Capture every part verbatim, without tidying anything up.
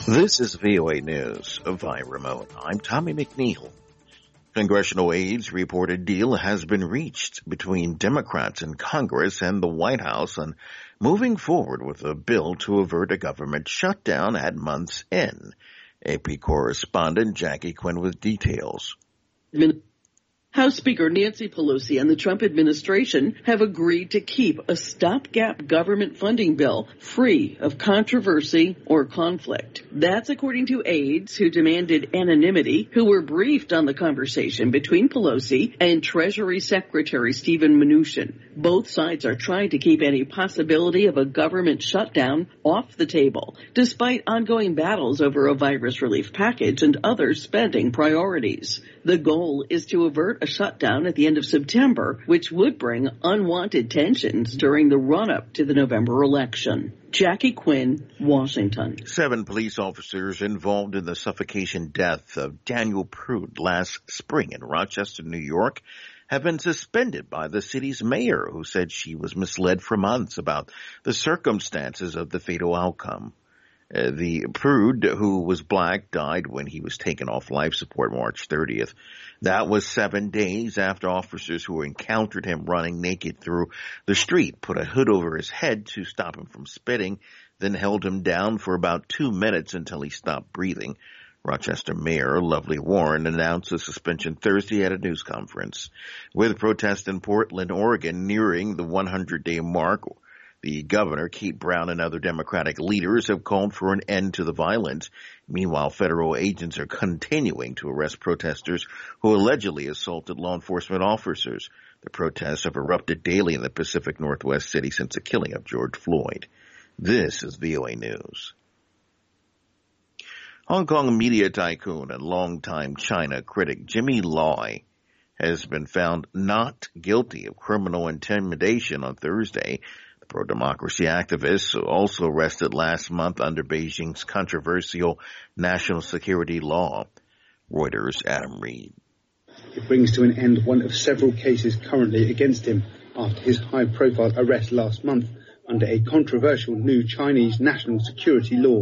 This is V O A News via remote. I'm Tommy McNeil. Congressional aides report a deal has been reached between Democrats in Congress and the White House on moving forward with a bill to avert a government shutdown at month's end. A P correspondent Jackie Quinn with details. House Speaker Nancy Pelosi and the Trump administration have agreed to keep a stopgap government funding bill free of controversy or conflict. That's according to aides who demanded anonymity, who were briefed on the conversation between Pelosi and Treasury Secretary Steven Mnuchin. Both sides are trying to keep any possibility of a government shutdown off the table, despite ongoing battles over a virus relief package and other spending priorities. The goal is to avert a shutdown at the end of September, which would bring unwanted tensions during the run-up to the November election. Jackie Quinn, Washington. Seven police officers involved in the suffocation death of Daniel Prude last spring in Rochester, New York, have been suspended by the city's mayor, who said she was misled for months about the circumstances of the fatal outcome. Uh, the Prude, who was black, died when he was taken off life support March thirtieth. That was seven days after officers who encountered him running naked through the street put a hood over his head to stop him from spitting, then held him down for about two minutes until he stopped breathing. Rochester Mayor Lovely Warren announced the suspension Thursday at a news conference. With protests in Portland, Oregon nearing the hundred-day mark, the governor, Kate Brown, and other Democratic leaders have called for an end to the violence. Meanwhile, federal agents are continuing to arrest protesters who allegedly assaulted law enforcement officers. The protests have erupted daily in the Pacific Northwest city since the killing of George Floyd. This is V O A News. Hong Kong media tycoon and longtime China critic Jimmy Lai has been found not guilty of criminal intimidation on Thursday. The pro-democracy activist, also arrested last month under Beijing's controversial national security law. Reuters' Adam Reed. It brings to an end one of several cases currently against him after his high-profile arrest last month under a controversial new Chinese national security law.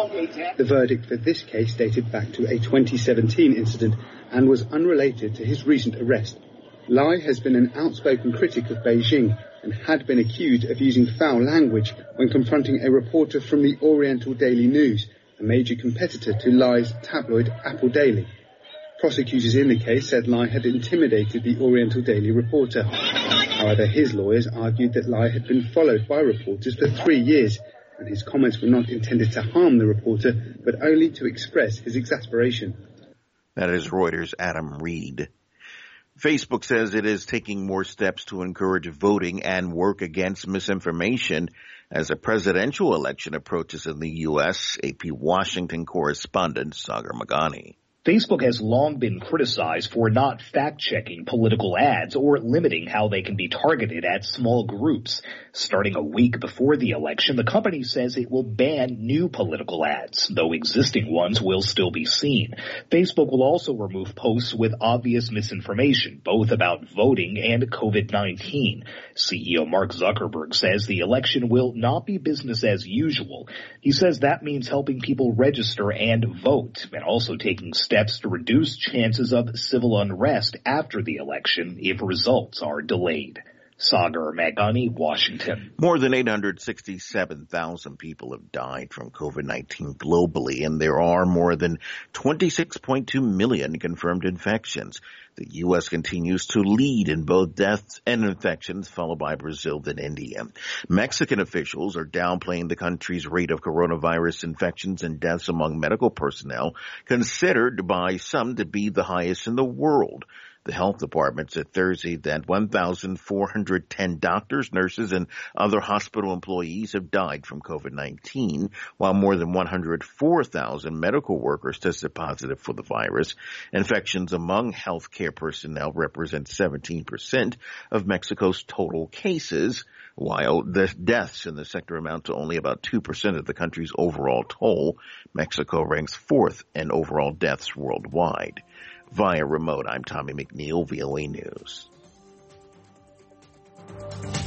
The verdict for this case dated back to a twenty seventeen incident and was unrelated to his recent arrest. Lai has been an outspoken critic of Beijing and had been accused of using foul language when confronting a reporter from the Oriental Daily News, a major competitor to Lai's tabloid Apple Daily. Prosecutors in the case said Lai had intimidated the Oriental Daily reporter. However, his lawyers argued that Lai had been followed by reporters for three years, and his comments were not intended to harm the reporter, but only to express his exasperation. That is Reuters' Adam Reed. Facebook says it is taking more steps to encourage voting and work against misinformation as a presidential election approaches in the U S. A P Washington correspondent Sagar Magani. Facebook has long been criticized for not fact-checking political ads or limiting how they can be targeted at small groups. Starting a week before the election, the company says it will ban new political ads, though existing ones will still be seen. Facebook will also remove posts with obvious misinformation, both about voting and COVID nineteen. C E O Mark Zuckerberg says the election will not be business as usual. He says that means helping people register and vote, and also taking steps to reduce chances of civil unrest after the election if results are delayed. Sagar Magani, Washington. More than eight hundred sixty-seven thousand people have died from COVID nineteen globally, and there are more than twenty-six point two million confirmed infections. The U S continues to lead in both deaths and infections, followed by Brazil and India. Mexican officials are downplaying the country's rate of coronavirus infections and deaths among medical personnel, considered by some to be the highest in the world. The health department said Thursday that one thousand four hundred ten doctors, nurses, and other hospital employees have died from COVID nineteen, while more than one hundred four thousand medical workers tested positive for the virus. Infections among healthcare personnel represent seventeen percent of Mexico's total cases, while the deaths in the sector amount to only about two percent of the country's overall toll. Mexico ranks fourth in overall deaths worldwide. Via remote, I'm Tommy McNeil, V O A News.